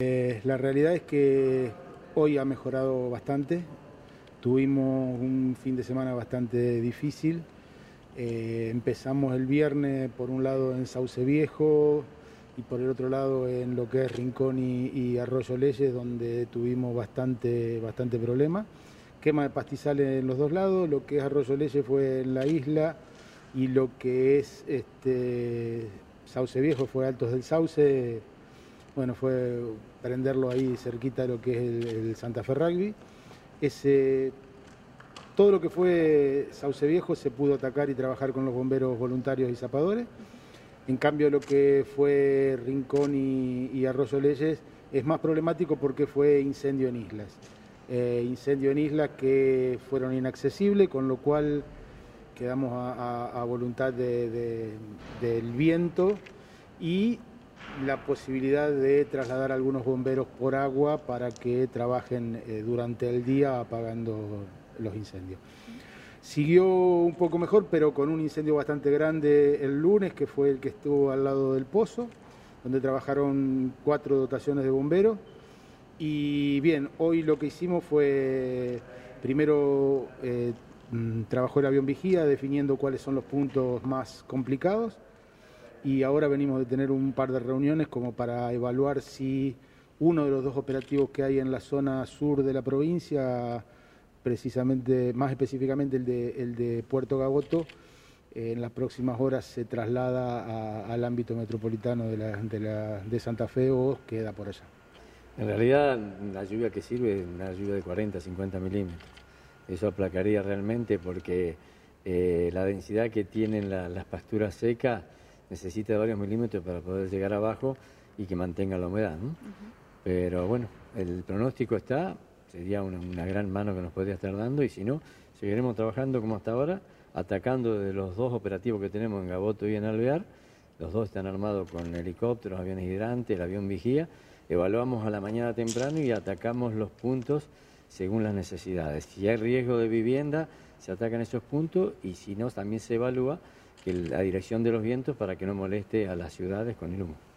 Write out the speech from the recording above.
La realidad es que hoy ha mejorado bastante. Tuvimos un fin de semana bastante difícil. Empezamos el viernes por un lado en Sauce Viejo y por el otro lado en lo que es Rincón y Arroyo Leyes, donde tuvimos bastante problema. Quema de pastizales en los dos lados, lo que es Arroyo Leyes fue en la isla y lo que es Sauce Viejo fue Altos del Sauce. Bueno, fue prenderlo ahí cerquita de lo que es el Santa Fe Rugby. Todo lo que fue Sauce Viejo se pudo atacar y trabajar con los bomberos voluntarios y zapadores. En cambio, lo que fue Rincón y Arroyo Leyes es más problemático porque fue incendio en islas. Incendio en islas que fueron inaccesibles, con lo cual quedamos a voluntad del viento y la posibilidad de trasladar a algunos bomberos por agua para que trabajen durante el día apagando los incendios. Siguió un poco mejor, pero con un incendio bastante grande el lunes, que fue el que estuvo al lado del pozo, donde trabajaron 4 dotaciones de bomberos. Y bien, hoy lo que hicimos fue, primero trabajó el avión vigía definiendo cuáles son los puntos más complicados. Y ahora venimos de tener un par de reuniones como para evaluar si uno de los 2 operativos que hay en la zona sur de la provincia, precisamente, más específicamente el de Puerto Gaboto, en las próximas horas se traslada al ámbito metropolitano de Santa Fe o queda por allá. En realidad la lluvia que sirve es una lluvia de 40, 50 milímetros. Eso aplacaría realmente porque la densidad que tienen las pasturas secas necesita varios milímetros para poder llegar abajo y que mantenga la humedad, ¿no? Pero bueno, el pronóstico está, sería una gran mano que nos podría estar dando y si no, seguiremos trabajando como hasta ahora, atacando de los 2 operativos que tenemos en Gaboto y en Alvear. Los 2 están armados con helicópteros, aviones hidrantes, el avión vigía. Evaluamos a la mañana temprano y atacamos los puntos según las necesidades. Si hay riesgo de vivienda, se atacan esos puntos y si no, también se evalúa la dirección de los vientos para que no moleste a las ciudades con el humo.